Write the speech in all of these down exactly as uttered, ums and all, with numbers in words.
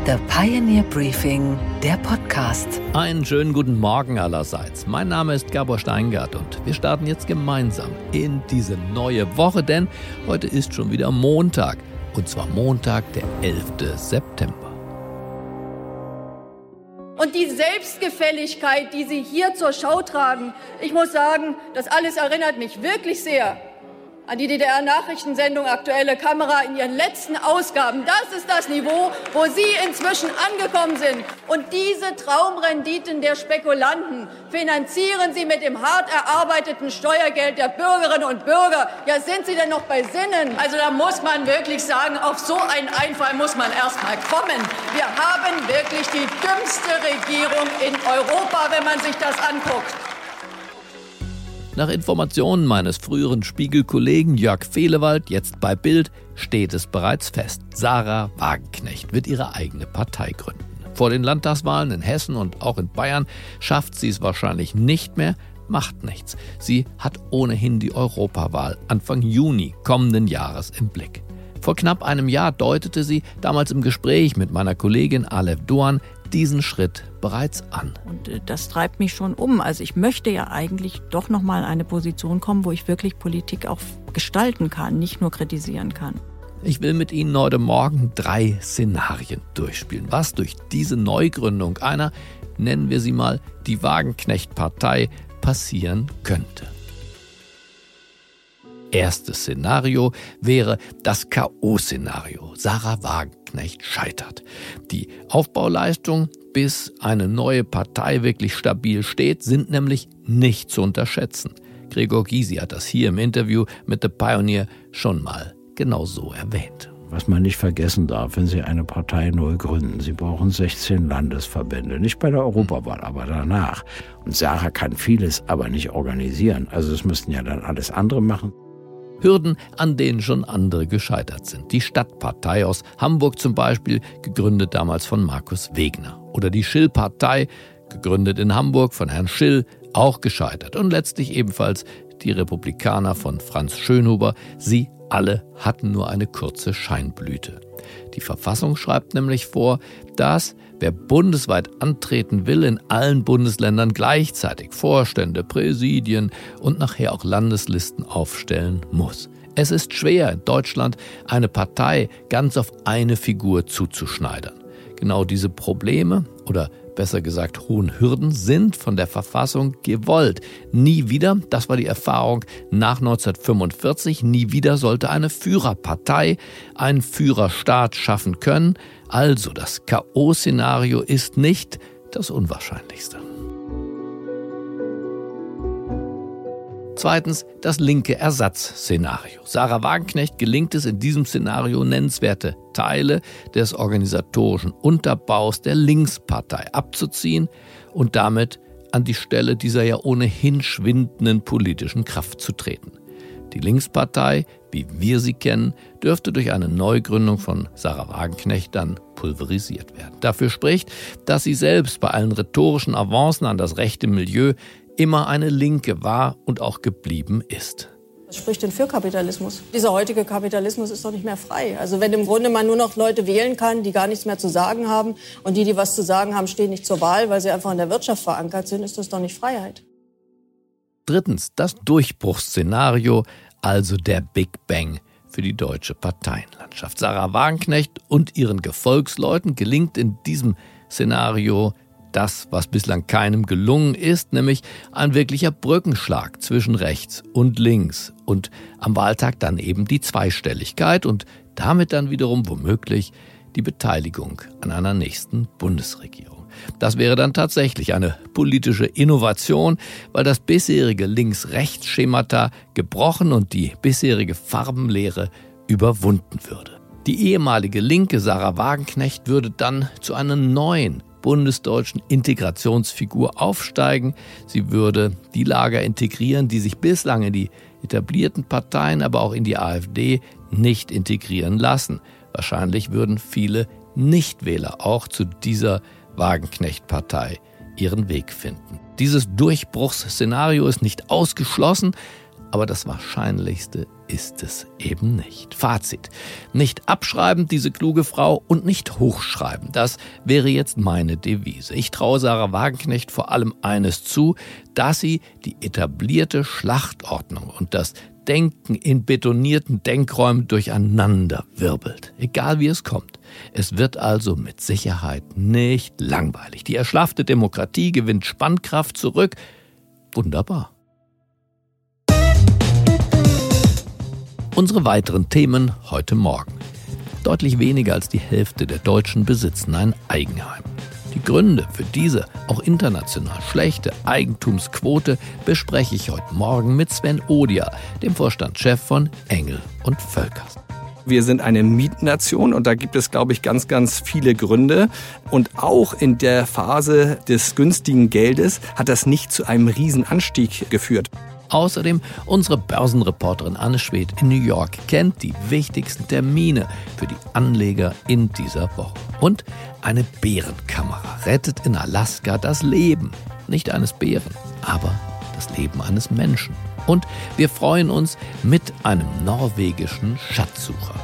The Pioneer Briefing, der Podcast. Einen schönen guten Morgen allerseits. Mein Name ist Gabor Steingart und wir starten jetzt gemeinsam in diese neue Woche, denn heute ist schon wieder Montag. Und zwar Montag, der elfte September. Und die Selbstgefälligkeit, die Sie hier zur Schau tragen, ich muss sagen, das alles erinnert mich wirklich sehr an die D D R-Nachrichtensendung Aktuelle Kamera in ihren letzten Ausgaben. Das ist das Niveau, wo Sie inzwischen angekommen sind. Und diese Traumrenditen der Spekulanten finanzieren Sie mit dem hart erarbeiteten Steuergeld der Bürgerinnen und Bürger. Ja, sind Sie denn noch bei Sinnen? Also da muss man wirklich sagen, auf so einen Einfall muss man erst mal kommen. Wir haben wirklich die dümmste Regierung in Europa, wenn man sich das anguckt. Nach Informationen meines früheren Spiegel-Kollegen Jörg Fehlewald, jetzt bei Bild, steht es bereits fest. Sarah Wagenknecht wird ihre eigene Partei gründen. Vor den Landtagswahlen in Hessen und auch in Bayern schafft sie es wahrscheinlich nicht mehr, macht nichts. Sie hat ohnehin die Europawahl Anfang Juni kommenden Jahres im Blick. Vor knapp einem Jahr deutete sie, damals im Gespräch mit meiner Kollegin Alef Doğan, diesen Schritt bereits an. Und das treibt mich schon um. Also ich möchte ja eigentlich doch noch mal in eine Position kommen, wo ich wirklich Politik auch gestalten kann, nicht nur kritisieren kann. Ich will mit Ihnen heute Morgen drei Szenarien durchspielen, was durch diese Neugründung einer, nennen wir sie mal, die Wagenknecht-Partei passieren könnte. Erstes Szenario wäre das K O-Szenario. Sarah Wagenknecht scheitert. Die Aufbauleistung, bis eine neue Partei wirklich stabil steht, sind nämlich nicht zu unterschätzen. Gregor Gysi hat das hier im Interview mit The Pioneer schon mal genau so erwähnt. Was man nicht vergessen darf, wenn Sie eine Partei neu gründen, Sie brauchen sechzehn Landesverbände, nicht bei der Europawahl, aber danach. Und Sarah kann vieles aber nicht organisieren, also das müssten ja dann alles andere machen. Hürden, an denen schon andere gescheitert sind. Die Stadtpartei aus Hamburg zum Beispiel, gegründet damals von Markus Wegner. Oder die Schill-Partei, gegründet in Hamburg von Herrn Schill, auch gescheitert. Und letztlich ebenfalls die Republikaner von Franz Schönhuber. Sie alle hatten nur eine kurze Scheinblüte. Die Verfassung schreibt nämlich vor, dass wer bundesweit antreten will, in allen Bundesländern gleichzeitig Vorstände, Präsidien und nachher auch Landeslisten aufstellen muss. Es ist schwer, in Deutschland eine Partei ganz auf eine Figur zuzuschneidern. Genau diese Probleme oder besser gesagt hohen Hürden sind von der Verfassung gewollt. Nie wieder, das war die Erfahrung nach neunzehnhundertfünfundvierzig, nie wieder sollte eine Führerpartei einen Führerstaat schaffen können. Also das K O-Szenario ist nicht das Unwahrscheinlichste. Zweitens, das linke Ersatzszenario. Sarah Wagenknecht gelingt es in diesem Szenario, nennenswerte Teile des organisatorischen Unterbaus der Linkspartei abzuziehen und damit an die Stelle dieser ja ohnehin schwindenden politischen Kraft zu treten. Die Linkspartei, wie wir sie kennen, dürfte durch eine Neugründung von Sarah Wagenknecht dann pulverisiert werden. Dafür spricht, dass sie selbst bei allen rhetorischen Avancen an das rechte Milieu immer eine Linke war und auch geblieben ist. Was spricht denn für Kapitalismus? Dieser heutige Kapitalismus ist doch nicht mehr frei. Also wenn im Grunde man nur noch Leute wählen kann, die gar nichts mehr zu sagen haben und die, die was zu sagen haben, stehen nicht zur Wahl, weil sie einfach in der Wirtschaft verankert sind, ist das doch nicht Freiheit. Drittens, das Durchbruchsszenario, also der Big Bang für die deutsche Parteienlandschaft. Sarah Wagenknecht und ihren Gefolgsleuten gelingt in diesem Szenario das, was bislang keinem gelungen ist, nämlich ein wirklicher Brückenschlag zwischen rechts und links und am Wahltag dann eben die Zweistelligkeit und damit dann wiederum womöglich die Beteiligung an einer nächsten Bundesregierung. Das wäre dann tatsächlich eine politische Innovation, weil das bisherige Links-Rechts-Schemata gebrochen und die bisherige Farbenlehre überwunden würde. Die ehemalige Linke Sarah Wagenknecht würde dann zu einer neuen bundesdeutschen Integrationsfigur aufsteigen. Sie würde die Lager integrieren, die sich bislang in die etablierten Parteien, aber auch in die AfD nicht integrieren lassen. Wahrscheinlich würden viele Nichtwähler auch zu dieser Wagenknecht-Partei ihren Weg finden. Dieses Durchbruchsszenario ist nicht ausgeschlossen, aber das Wahrscheinlichste ist es eben nicht. Fazit: Nicht abschreiben, diese kluge Frau, und nicht hochschreiben. Das wäre jetzt meine Devise. Ich traue Sarah Wagenknecht vor allem eines zu, dass sie die etablierte Schlachtordnung und das Denken in betonierten Denkräumen durcheinander wirbelt. Egal wie es kommt. Es wird also mit Sicherheit nicht langweilig. Die erschlaffte Demokratie gewinnt Spannkraft zurück. Wunderbar. Unsere weiteren Themen heute Morgen. Deutlich weniger als die Hälfte der Deutschen besitzen ein Eigenheim. Die Gründe für diese auch international schlechte Eigentumsquote bespreche ich heute Morgen mit Sven Odia, dem Vorstandschef von Engel und Völkers. Wir sind eine Mietnation und da gibt es, glaube ich, ganz, ganz viele Gründe. Und auch in der Phase des günstigen Geldes hat das nicht zu einem Riesenanstieg geführt. Außerdem unsere Börsenreporterin Anne Schwedt in New York kennt die wichtigsten Termine für die Anleger in dieser Woche. Und eine Bärenkamera rettet in Alaska das Leben, nicht eines Bären, aber das Leben eines Menschen. Und wir freuen uns mit einem norwegischen Schatzsucher.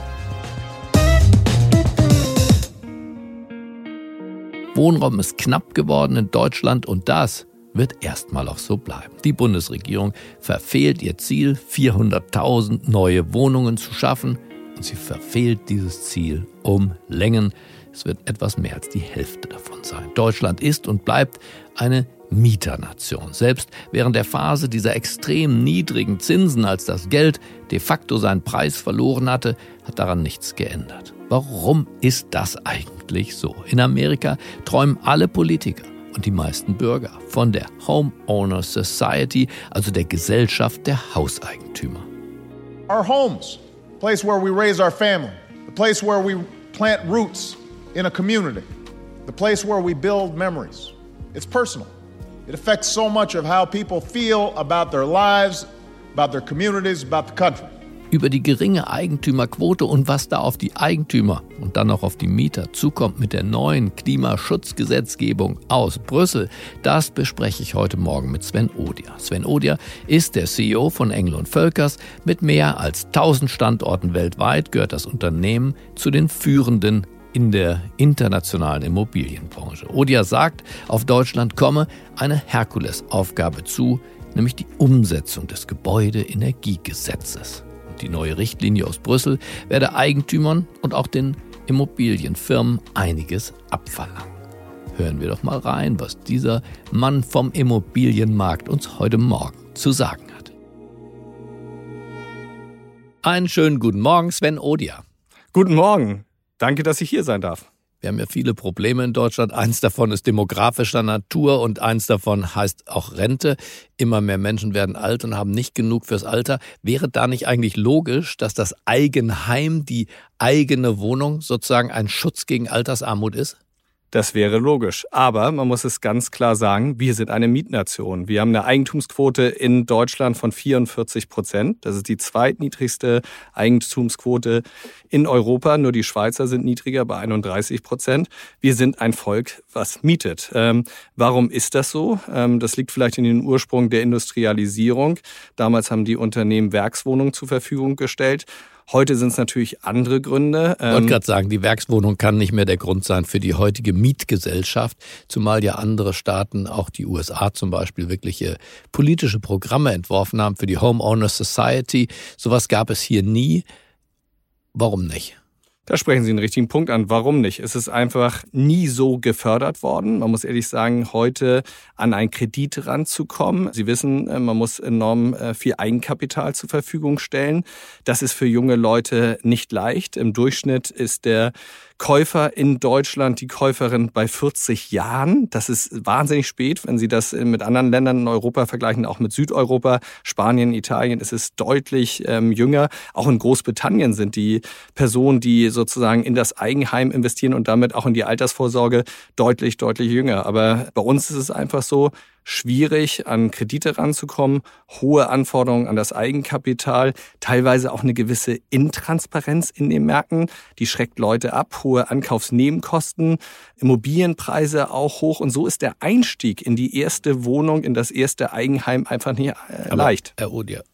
Wohnraum ist knapp geworden in Deutschland und das wird erstmal auch so bleiben. Die Bundesregierung verfehlt ihr Ziel, vierhunderttausend neue Wohnungen zu schaffen, und sie verfehlt dieses Ziel um Längen. Es wird etwas mehr als die Hälfte davon sein. Deutschland ist und bleibt eine Mieternation. Selbst während der Phase dieser extrem niedrigen Zinsen, als das Geld de facto seinen Preis verloren hatte, hat daran nichts geändert. Warum ist das eigentlich so? In Amerika träumen alle Politiker und die meisten Bürger von der Homeowner Society, also der Gesellschaft der Hauseigentümer. Our homes, the place where we raise our family, the place where we plant roots in a community, the place where we build memories. It's personal. It affects so much of how people feel about their lives, about their communities, about the country. Über die geringe Eigentümerquote und was da auf die Eigentümer und dann auch auf die Mieter zukommt mit der neuen Klimaschutzgesetzgebung aus Brüssel, das bespreche ich heute Morgen mit Sven Odia. Sven Odia ist der C E O von Engel und Völkers. Mit mehr als tausend Standorten weltweit gehört das Unternehmen zu den führenden in der internationalen Immobilienbranche. Odia sagt, auf Deutschland komme eine Herkulesaufgabe zu, nämlich die Umsetzung des Gebäudeenergiegesetzes. Die neue Richtlinie aus Brüssel werde Eigentümern und auch den Immobilienfirmen einiges abverlangen. Hören wir doch mal rein, was dieser Mann vom Immobilienmarkt uns heute Morgen zu sagen hat. Einen schönen guten Morgen, Sven Odia. Guten Morgen. Danke, dass ich hier sein darf. Wir haben ja viele Probleme in Deutschland. Eins davon ist demografischer Natur und eins davon heißt auch Rente. Immer mehr Menschen werden alt und haben nicht genug fürs Alter. Wäre da nicht eigentlich logisch, dass das Eigenheim, die eigene Wohnung sozusagen ein Schutz gegen Altersarmut ist? Das wäre logisch. Aber man muss es ganz klar sagen, wir sind eine Mietnation. Wir haben eine Eigentumsquote in Deutschland von vierundvierzig Prozent. Das ist die zweitniedrigste Eigentumsquote in Europa. Nur die Schweizer sind niedriger bei einunddreißig Prozent. Wir sind ein Volk, was mietet. Ähm, warum ist das so? Ähm, das liegt vielleicht in den Ursprung der Industrialisierung. Damals haben die Unternehmen Werkswohnungen zur Verfügung gestellt. Heute sind es natürlich andere Gründe. Ich wollte gerade sagen, die Werkswohnung kann nicht mehr der Grund sein für die heutige Mietgesellschaft, zumal ja andere Staaten, auch die U S A zum Beispiel, wirkliche politische Programme entworfen haben für die Homeowner Society. Sowas gab es hier nie. Warum nicht? Da sprechen Sie einen richtigen Punkt an. Warum nicht? Es ist einfach nie so gefördert worden. Man muss ehrlich sagen, heute an einen Kredit ranzukommen. Sie wissen, man muss enorm viel Eigenkapital zur Verfügung stellen. Das ist für junge Leute nicht leicht. Im Durchschnitt ist der Käufer in Deutschland, die Käuferin bei vierzig Jahren. Das ist wahnsinnig spät, wenn Sie das mit anderen Ländern in Europa vergleichen, auch mit Südeuropa, Spanien, Italien, ist es deutlich ähm, jünger. Auch in Großbritannien sind die Personen, die sozusagen in das Eigenheim investieren und damit auch in die Altersvorsorge deutlich, deutlich jünger. Aber bei uns ist es einfach so, schwierig, an Kredite ranzukommen, hohe Anforderungen an das Eigenkapital, teilweise auch eine gewisse Intransparenz in den Märkten, die schreckt Leute ab, hohe Ankaufsnebenkosten, Immobilienpreise auch hoch und so ist der Einstieg in die erste Wohnung, in das erste Eigenheim einfach nicht äh, leicht. Herr Odia,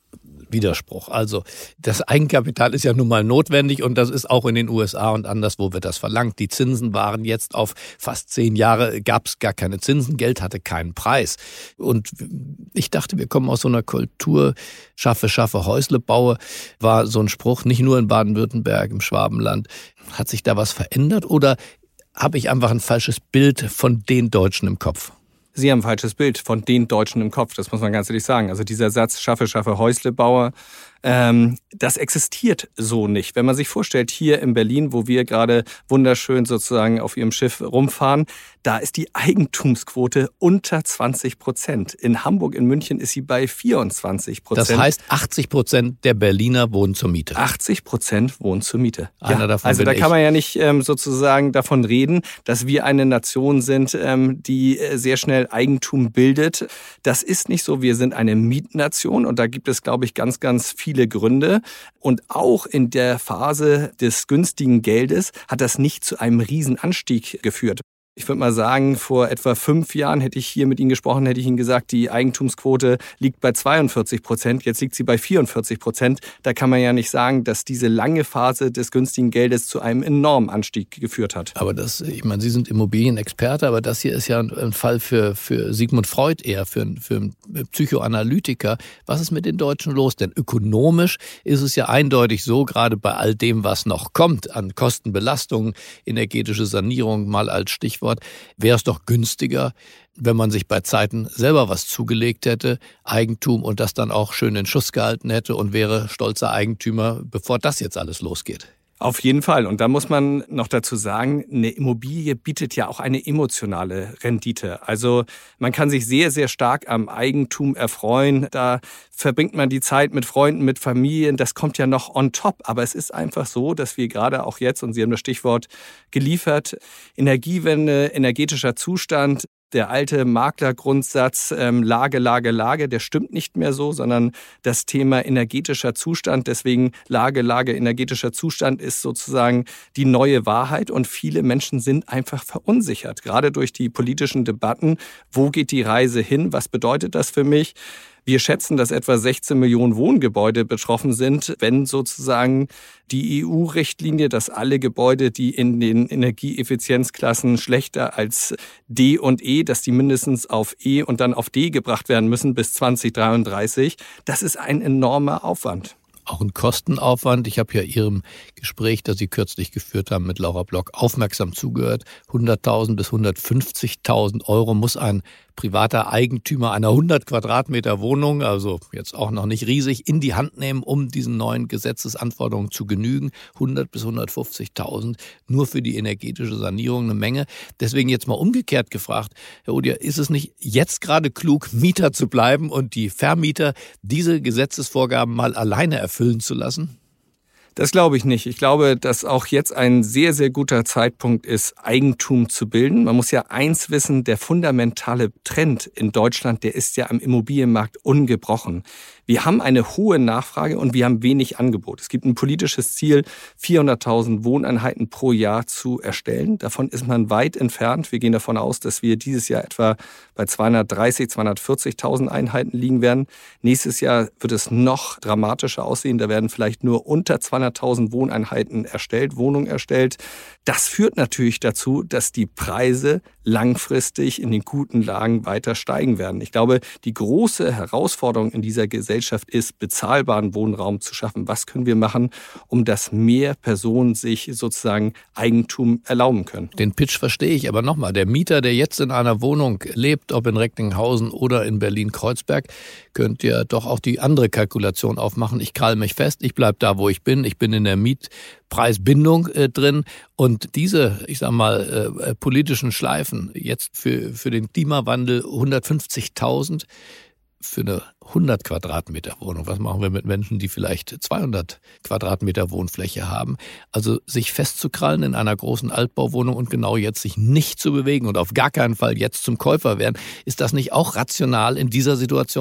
Widerspruch. Also das Eigenkapital ist ja nun mal notwendig und das ist auch in den U S A und anderswo wird das verlangt. Die Zinsen waren jetzt auf fast zehn Jahre, gab es gar keine Zinsen, Geld hatte keinen Preis. Und ich dachte, wir kommen aus so einer Kultur, schaffe, schaffe, Häusle baue, war so ein Spruch, nicht nur in Baden-Württemberg, im Schwabenland. Hat sich da was verändert oder habe ich einfach ein falsches Bild von den Deutschen im Kopf? Sie haben ein falsches Bild von den Deutschen im Kopf, das muss man ganz ehrlich sagen. Also dieser Satz, schaffe, schaffe, Häusle baue, ähm, das existiert so nicht. Wenn man sich vorstellt, hier in Berlin, wo wir gerade wunderschön sozusagen auf Ihrem Schiff rumfahren, da ist die Eigentumsquote unter zwanzig Prozent. In Hamburg, in München ist sie bei vierundzwanzig Prozent. Das heißt, achtzig Prozent der Berliner wohnen zur Miete. achtzig Prozent wohnen zur Miete. Einer ja, davon also bin da ich. kann man ja nicht ähm, sozusagen davon reden, dass wir eine Nation sind, ähm, die sehr schnell Eigentum bildet. Das ist nicht so. Wir sind eine Mietnation und da gibt es, glaube ich, ganz, ganz viele Gründe. Und auch in der Phase des günstigen Geldes hat das nicht zu einem Riesenanstieg geführt. Ich würde mal sagen, vor etwa fünf Jahren hätte ich hier mit Ihnen gesprochen, hätte ich Ihnen gesagt, die Eigentumsquote liegt bei zweiundvierzig Prozent, jetzt liegt sie bei vierundvierzig Prozent. Da kann man ja nicht sagen, dass diese lange Phase des günstigen Geldes zu einem enormen Anstieg geführt hat. Aber das, ich meine, Sie sind Immobilienexperte, aber das hier ist ja ein Fall für, für Sigmund Freud eher, für, für einen Psychoanalytiker. Was ist mit den Deutschen los? Denn ökonomisch ist es ja eindeutig so, gerade bei all dem, was noch kommt, an Kostenbelastungen, energetische Sanierung mal als Stichwort, wäre es doch günstiger, wenn man sich bei Zeiten selber was zugelegt hätte, Eigentum und das dann auch schön in Schuss gehalten hätte und wäre stolzer Eigentümer, bevor das jetzt alles losgeht. Auf jeden Fall. Und da muss man noch dazu sagen, eine Immobilie bietet ja auch eine emotionale Rendite. Also man kann sich sehr, sehr stark am Eigentum erfreuen. Da verbringt man die Zeit mit Freunden, mit Familien. Das kommt ja noch on top. Aber es ist einfach so, dass wir gerade auch jetzt, und Sie haben das Stichwort geliefert, Energiewende, energetischer Zustand, der alte Maklergrundsatz ähm, Lage, Lage, Lage, der stimmt nicht mehr so, sondern das Thema energetischer Zustand, deswegen Lage, Lage, energetischer Zustand ist sozusagen die neue Wahrheit und viele Menschen sind einfach verunsichert, gerade durch die politischen Debatten. Wo geht die Reise hin? Was bedeutet das für mich? Wir schätzen, dass etwa sechzehn Millionen Wohngebäude betroffen sind, wenn sozusagen die E U-Richtlinie, dass alle Gebäude, die in den Energieeffizienzklassen schlechter als D und E, dass die mindestens auf E und dann auf D gebracht werden müssen bis zwanzig dreiunddreißig, das ist ein enormer Aufwand. Auch ein Kostenaufwand. Ich habe ja Ihrem Gespräch, das Sie kürzlich geführt haben mit Laura Block, aufmerksam zugehört. hunderttausend bis hundertfünfzigtausend Euro muss ein privater Eigentümer einer hundert Quadratmeter Wohnung, also jetzt auch noch nicht riesig, in die Hand nehmen, um diesen neuen Gesetzesanforderungen zu genügen. hundert bis hundertfünfzigtausend nur für die energetische Sanierung, eine Menge. Deswegen jetzt mal umgekehrt gefragt, Herr Odier, ist es nicht jetzt gerade klug, Mieter zu bleiben und die Vermieter diese Gesetzesvorgaben mal alleine erfüllen zu lassen? Das glaube ich nicht. Ich glaube, dass auch jetzt ein sehr, sehr guter Zeitpunkt ist, Eigentum zu bilden. Man muss ja eins wissen, der fundamentale Trend in Deutschland, der ist ja am Immobilienmarkt ungebrochen. Wir haben eine hohe Nachfrage und wir haben wenig Angebot. Es gibt ein politisches Ziel, vierhunderttausend Wohneinheiten pro Jahr zu erstellen. Davon ist man weit entfernt. Wir gehen davon aus, dass wir dieses Jahr etwa bei zweihundertdreißig, zweihundertvierzigtausend Einheiten liegen werden. Nächstes Jahr wird es noch dramatischer aussehen. Da werden vielleicht nur unter zweihunderttausend Wohneinheiten erstellt, Wohnungen erstellt. Das führt natürlich dazu, dass die Preise langfristig in den guten Lagen weiter steigen werden. Ich glaube, die große Herausforderung in dieser Gesellschaft ist, bezahlbaren Wohnraum zu schaffen. Was können wir machen, um dass mehr Personen sich sozusagen Eigentum erlauben können? Den Pitch verstehe ich, aber nochmal, der Mieter, der jetzt in einer Wohnung lebt, ob in Recklinghausen oder in Berlin-Kreuzberg, könnte ja doch auch die andere Kalkulation aufmachen. Ich krall mich fest, ich bleibe da, wo ich bin, ich bin in der Mietpreisbindung äh, drin und diese, ich sag mal, äh, politischen Schleifen jetzt für, für den Klimawandel hundertfünfzigtausend für eine hundert Quadratmeter Wohnung. Was machen wir mit Menschen, die vielleicht zweihundert Quadratmeter Wohnfläche haben? Also sich festzukrallen in einer großen Altbauwohnung und genau jetzt sich nicht zu bewegen und auf gar keinen Fall jetzt zum Käufer werden. Ist das nicht auch rational in dieser Situation?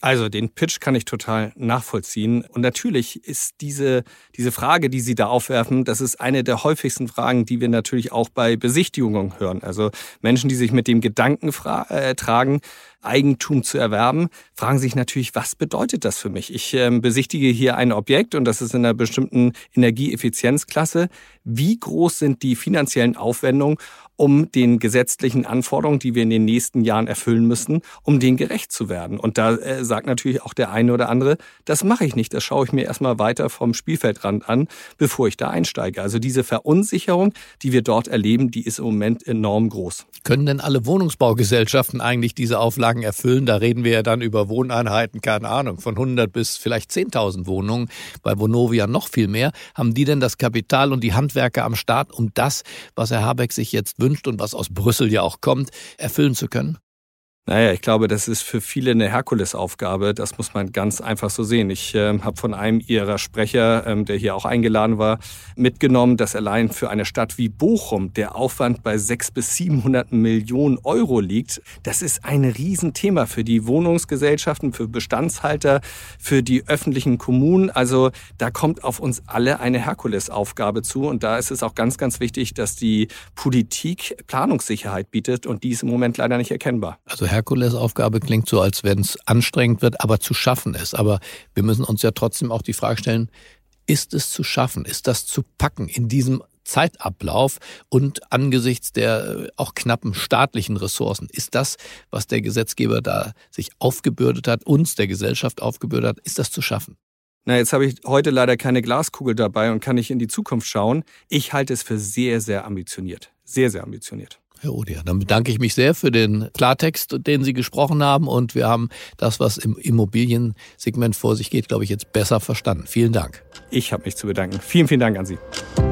Also den Pitch kann ich total nachvollziehen. Und natürlich ist diese, diese Frage, die Sie da aufwerfen, das ist eine der häufigsten Fragen, die wir natürlich auch bei Besichtigungen hören. Also Menschen, die sich mit dem Gedanken fra- äh, tragen, Eigentum zu erwerben, fragen sich natürlich, was bedeutet das für mich? Ich äh, besichtige hier ein Objekt und das ist in einer bestimmten Energieeffizienzklasse. Wie groß sind die finanziellen Aufwendungen, um den gesetzlichen Anforderungen, die wir in den nächsten Jahren erfüllen müssen, um denen gerecht zu werden? Und da äh, sagt natürlich auch der eine oder andere, das mache ich nicht, das schaue ich mir erstmal weiter vom Spielfeldrand an, bevor ich da einsteige. Also diese Verunsicherung, die wir dort erleben, die ist im Moment enorm groß. Können denn alle Wohnungsbaugesellschaften eigentlich diese Auflagen erfüllen? Da reden wir ja dann über Wohneinheiten, keine Ahnung, von hundert bis vielleicht zehntausend Wohnungen. Bei Vonovia noch viel mehr. Haben die denn das Kapital und die Handwerker am Start, um das, was Herr Habeck sich jetzt wünscht und was aus Brüssel ja auch kommt, erfüllen zu können? Naja, ich glaube, das ist für viele eine Herkulesaufgabe. Das muss man ganz einfach so sehen. Ich äh, habe von einem Ihrer Sprecher, ähm, der hier auch eingeladen war, mitgenommen, dass allein für eine Stadt wie Bochum der Aufwand bei sechshundert bis siebenhundert Millionen Euro liegt. Das ist ein Riesenthema für die Wohnungsgesellschaften, für Bestandshalter, für die öffentlichen Kommunen. Also da kommt auf uns alle eine Herkulesaufgabe zu. Und da ist es auch ganz, ganz wichtig, dass die Politik Planungssicherheit bietet. Und die ist im Moment leider nicht erkennbar. Also Herkulesaufgabe klingt so, als wenn es anstrengend wird, aber zu schaffen ist. Aber wir müssen uns ja trotzdem auch die Frage stellen, ist es zu schaffen? Ist das zu packen in diesem Zeitablauf und angesichts der auch knappen staatlichen Ressourcen? Ist das, was der Gesetzgeber da sich aufgebürdet hat, uns, der Gesellschaft aufgebürdet hat, ist das zu schaffen? Na, jetzt habe ich heute leider keine Glaskugel dabei und kann nicht in die Zukunft schauen. Ich halte es für sehr, sehr ambitioniert. Sehr, sehr ambitioniert. Herr Odia, dann bedanke ich mich sehr für den Klartext, den Sie gesprochen haben. Und wir haben das, was im Immobiliensegment vor sich geht, glaube ich, jetzt besser verstanden. Vielen Dank. Ich habe mich zu bedanken. Vielen, vielen Dank an Sie.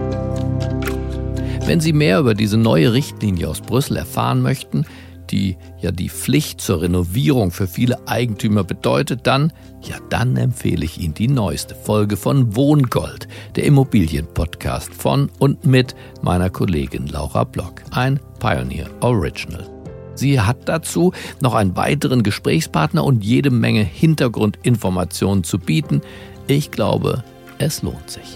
Wenn Sie mehr über diese neue Richtlinie aus Brüssel erfahren möchten, die ja die Pflicht zur Renovierung für viele Eigentümer bedeutet, dann, ja, dann empfehle ich Ihnen die neueste Folge von Wohngold, der Immobilienpodcast von und mit meiner Kollegin Laura Block, ein Pioneer Original. Sie hat dazu noch einen weiteren Gesprächspartner und jede Menge Hintergrundinformationen zu bieten. Ich glaube, es lohnt sich.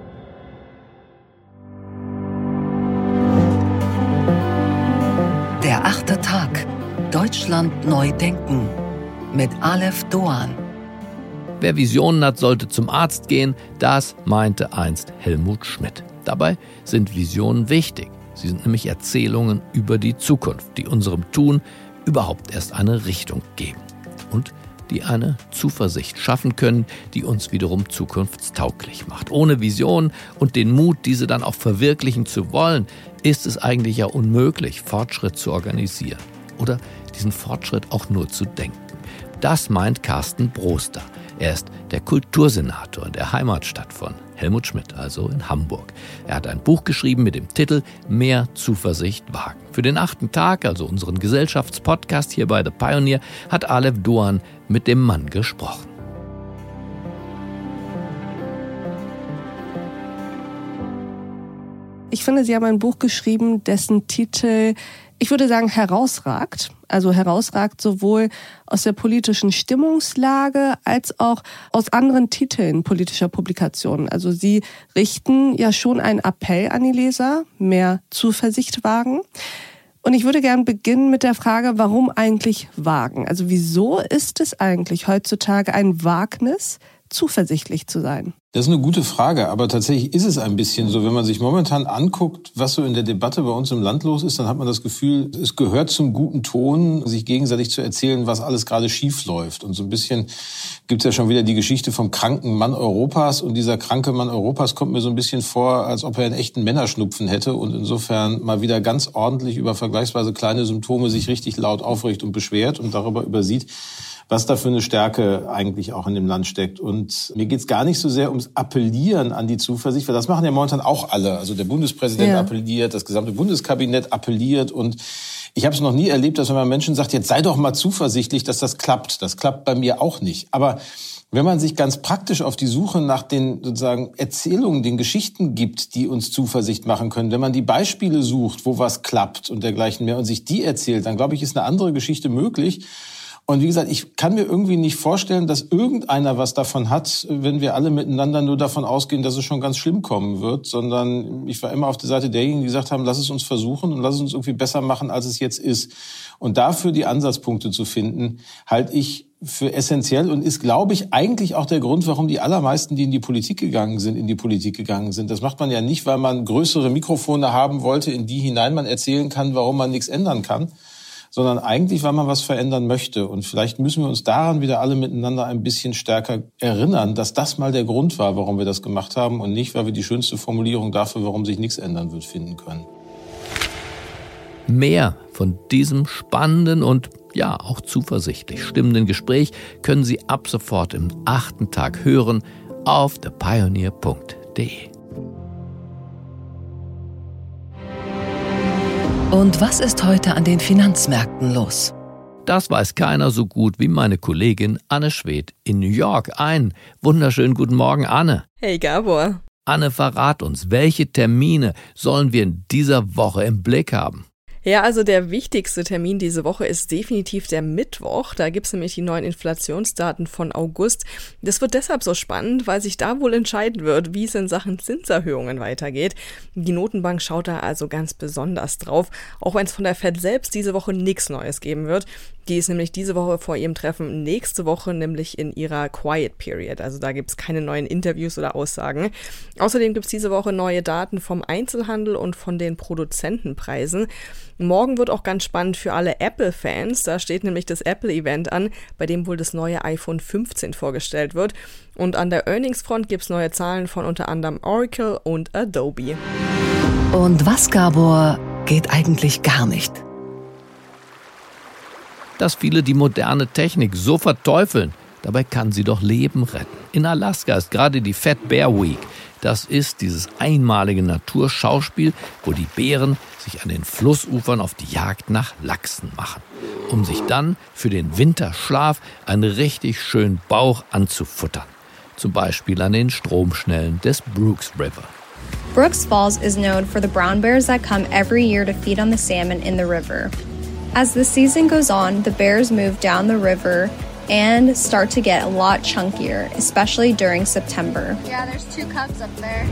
Der achte Tag. Deutschland neu denken. Mit Aleph Doğan. Wer Visionen hat, sollte zum Arzt gehen. Das meinte einst Helmut Schmidt. Dabei sind Visionen wichtig. Sie sind nämlich Erzählungen über die Zukunft, die unserem Tun überhaupt erst eine Richtung geben. Und die eine Zuversicht schaffen können, die uns wiederum zukunftstauglich macht. Ohne Vision und den Mut, diese dann auch verwirklichen zu wollen, ist es eigentlich ja unmöglich, Fortschritt zu organisieren oder diesen Fortschritt auch nur zu denken. Das meint Carsten Broster. Er ist der Kultursenator in der Heimatstadt von Helmut Schmidt, also in Hamburg. Er hat ein Buch geschrieben mit dem Titel Mehr Zuversicht wagen. Für den achten Tag, also unseren Gesellschaftspodcast hier bei The Pioneer, hat Aleph Doğan mit dem Mann gesprochen. Ich finde, Sie haben ein Buch geschrieben, dessen Titel, ich würde sagen, herausragt. Also herausragt sowohl aus der politischen Stimmungslage als auch aus anderen Titeln politischer Publikationen. Also Sie richten ja schon einen Appell an die Leser, mehr Zuversicht wagen. Und ich würde gern beginnen mit der Frage, warum eigentlich wagen? Also wieso ist es eigentlich heutzutage ein Wagnis, zuversichtlich zu sein? Das ist eine gute Frage, aber tatsächlich ist es ein bisschen so. Wenn man sich momentan anguckt, was so in der Debatte bei uns im Land los ist, dann hat man das Gefühl, es gehört zum guten Ton, sich gegenseitig zu erzählen, was alles gerade schief läuft. Und so ein bisschen gibt es ja schon wieder die Geschichte vom kranken Mann Europas. Und dieser kranke Mann Europas kommt mir so ein bisschen vor, als ob er einen echten Männerschnupfen hätte und insofern mal wieder ganz ordentlich über vergleichsweise kleine Symptome sich richtig laut aufregt und beschwert und darüber übersieht, was da für eine Stärke eigentlich auch in dem Land steckt. Und mir geht's gar nicht so sehr ums Appellieren an die Zuversicht, weil das machen ja momentan auch alle. Also der Bundespräsident ja. appelliert, das gesamte Bundeskabinett appelliert. Und ich habe es noch nie erlebt, dass wenn man Menschen sagt, jetzt sei doch mal zuversichtlich, dass das klappt. Das klappt bei mir auch nicht. Aber wenn man sich ganz praktisch auf die Suche nach den sozusagen Erzählungen, den Geschichten gibt, die uns Zuversicht machen können, wenn man die Beispiele sucht, wo was klappt und dergleichen mehr und sich die erzählt, dann glaube ich, ist eine andere Geschichte möglich. Und wie gesagt, ich kann mir irgendwie nicht vorstellen, dass irgendeiner was davon hat, wenn wir alle miteinander nur davon ausgehen, dass es schon ganz schlimm kommen wird, sondern ich war immer auf der Seite derjenigen, die gesagt haben, lass es uns versuchen und lass es uns irgendwie besser machen, als es jetzt ist. Und dafür die Ansatzpunkte zu finden, halte ich für essentiell und ist, glaube ich, eigentlich auch der Grund, warum die allermeisten, die in die Politik gegangen sind, in die Politik gegangen sind. Das macht man ja nicht, weil man größere Mikrofone haben wollte, in die hinein man erzählen kann, warum man nichts ändern kann, sondern eigentlich, weil man was verändern möchte. Und vielleicht müssen wir uns daran wieder alle miteinander ein bisschen stärker erinnern, dass das mal der Grund war, warum wir das gemacht haben und nicht, weil wir die schönste Formulierung dafür, warum sich nichts ändern wird, finden können. Mehr von diesem spannenden und ja auch zuversichtlich stimmenden Gespräch können Sie ab sofort im achten Tag hören auf the pioneer punkt de. Und was ist heute an den Finanzmärkten los? Das weiß keiner so gut wie meine Kollegin Anne Schwedt in New York. Einen wunderschönen guten Morgen, Anne. Hey Gabor. Anne, verrat uns, welche Termine sollen wir in dieser Woche im Blick haben? Ja, also der wichtigste Termin diese Woche ist definitiv der Mittwoch. Da gibt's nämlich die neuen Inflationsdaten von August. Das wird deshalb so spannend, weil sich da wohl entscheiden wird, wie es in Sachen Zinserhöhungen weitergeht. Die Notenbank schaut da also ganz besonders drauf, auch wenn es von der Fed selbst diese Woche nichts Neues geben wird. Die ist nämlich diese Woche vor ihrem Treffen, nächste Woche nämlich in ihrer Quiet Period. Also da gibt's keine neuen Interviews oder Aussagen. Außerdem gibt's diese Woche neue Daten vom Einzelhandel und von den Produzentenpreisen. Morgen wird auch ganz spannend für alle Apple-Fans. Da steht nämlich das Apple-Event an, bei dem wohl das neue iPhone fünfzehn vorgestellt wird. Und an der Earnings-Front gibt's neue Zahlen von unter anderem Oracle und Adobe. Und was, Gabor, geht eigentlich gar nicht? Dass viele die moderne Technik so verteufeln, dabei kann sie doch Leben retten. In Alaska ist gerade die Fat Bear Week. Das ist dieses einmalige Naturschauspiel, wo die Bären sich an den Flussufern auf die Jagd nach Lachsen machen, um sich dann für den Winterschlaf einen richtig schönen Bauch anzufuttern. Zum Beispiel an den Stromschnellen des Brooks River. Brooks Falls is known for the brown bears that come every year to feed on the salmon in the river. As the season goes on, the bears move down the river and start to get a lot chunkier, especially during September. Yeah, there's two cubs up there.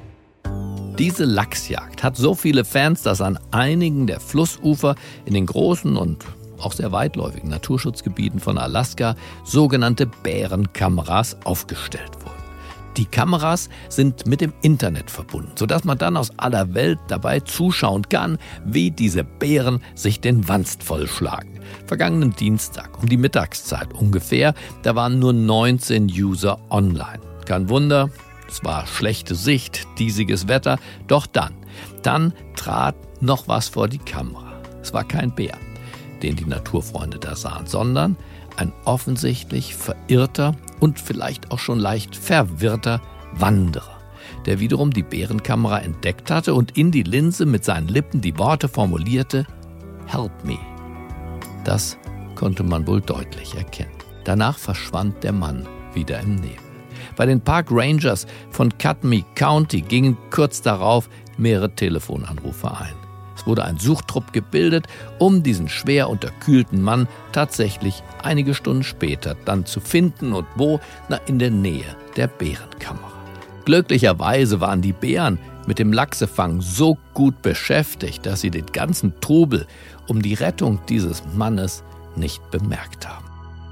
Diese Lachsjagd hat so viele Fans, dass an einigen der Flussufer in den großen und auch sehr weitläufigen Naturschutzgebieten von Alaska sogenannte Bärenkameras aufgestellt wurden. Die Kameras sind mit dem Internet verbunden, sodass man dann aus aller Welt dabei zuschauen kann, wie diese Bären sich den Wanst vollschlagen. Vergangenen Dienstag um die Mittagszeit ungefähr, da waren nur neunzehn User online. Kein Wunder, es war schlechte Sicht, diesiges Wetter, doch dann, dann trat noch was vor die Kamera. Es war kein Bär, den die Naturfreunde da sahen, sondern ein offensichtlich verirrter und vielleicht auch schon leicht verwirrter Wanderer, der wiederum die Bärenkamera entdeckt hatte und in die Linse mit seinen Lippen die Worte formulierte: Help me. Das konnte man wohl deutlich erkennen. Danach verschwand der Mann wieder im Nebel. Bei den Park Rangers von Katmai County gingen kurz darauf mehrere Telefonanrufe ein. Es wurde ein Suchtrupp gebildet, um diesen schwer unterkühlten Mann tatsächlich einige Stunden später dann zu finden und wo? Na, in der Nähe der Bärenkamera. Glücklicherweise waren die Bären mit dem Lachsefang so gut beschäftigt, dass sie den ganzen Trubel um die Rettung dieses Mannes nicht bemerkt haben.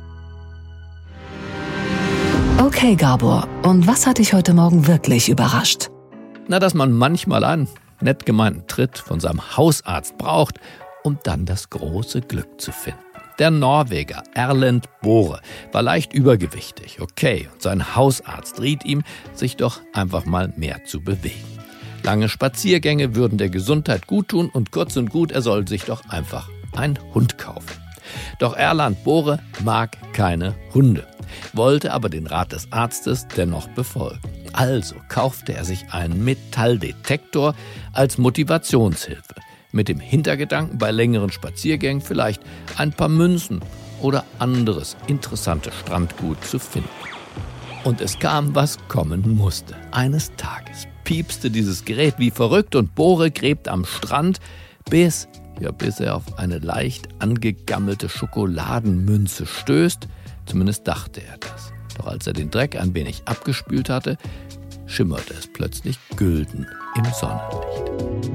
Okay, Gabor, und was hat dich heute Morgen wirklich überrascht? Na, dass man manchmal einen nett gemeinten Tritt von seinem Hausarzt braucht, um dann das große Glück zu finden. Der Norweger Erlend Bore war leicht übergewichtig, okay, und sein Hausarzt riet ihm, sich doch einfach mal mehr zu bewegen. Lange Spaziergänge würden der Gesundheit guttun und kurz und gut, er soll sich doch einfach einen Hund kaufen. Doch Erlend Bore mag keine Hunde, wollte aber den Rat des Arztes dennoch befolgen. Also kaufte er sich einen Metalldetektor als Motivationshilfe, mit dem Hintergedanken, bei längeren Spaziergängen vielleicht ein paar Münzen oder anderes interessantes Strandgut zu finden. Und es kam, was kommen musste. Eines Tages piepste dieses Gerät wie verrückt und Bore gräbt am Strand bis, ja, bis er auf eine leicht angegammelte Schokoladenmünze stößt. Zumindest dachte er das. Doch als er den Dreck ein wenig abgespült hatte, schimmerte es plötzlich gülden im Sonnenlicht.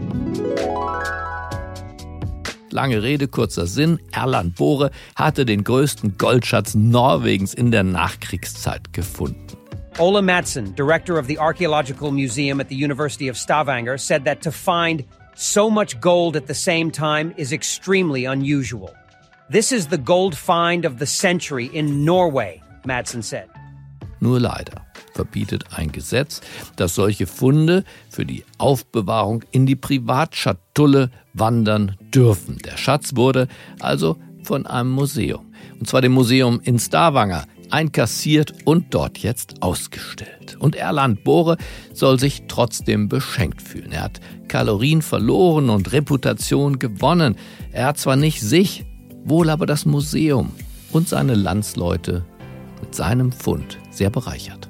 Lange Rede, kurzer Sinn, Erland Bohre hatte den größten Goldschatz Norwegens in der Nachkriegszeit gefunden. Ola Madsen, director of the Archaeological Museum at the University of Stavanger, said that to find so much gold at the same time is extremely unusual. This is the gold find of the century in Norway, Madsen said. Nur leider verbietet ein Gesetz, dass solche Funde für die Aufbewahrung in die Privatschatulle wandern dürfen. Der Schatz wurde also von einem Museum, und zwar dem Museum in Stavanger, einkassiert und dort jetzt ausgestellt. Und Erland Bohre soll sich trotzdem beschenkt fühlen. Er hat Kalorien verloren und Reputation gewonnen. Er hat zwar nicht sich, wohl aber das Museum und seine Landsleute mit seinem Fund sehr bereichert.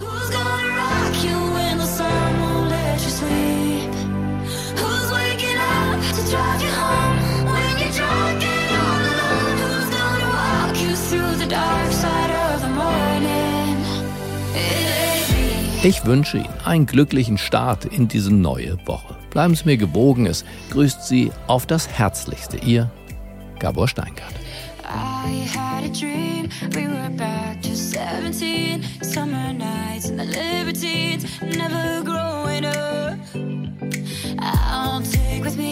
Ich wünsche Ihnen einen glücklichen Start in diese neue Woche. Bleiben Sie mir gewogen, es grüßt Sie auf das Herzlichste. Ihr Gabor Steingart. I had a dream, we were back to seventeen, summer nights and the libertines, never growing up. I'll take with me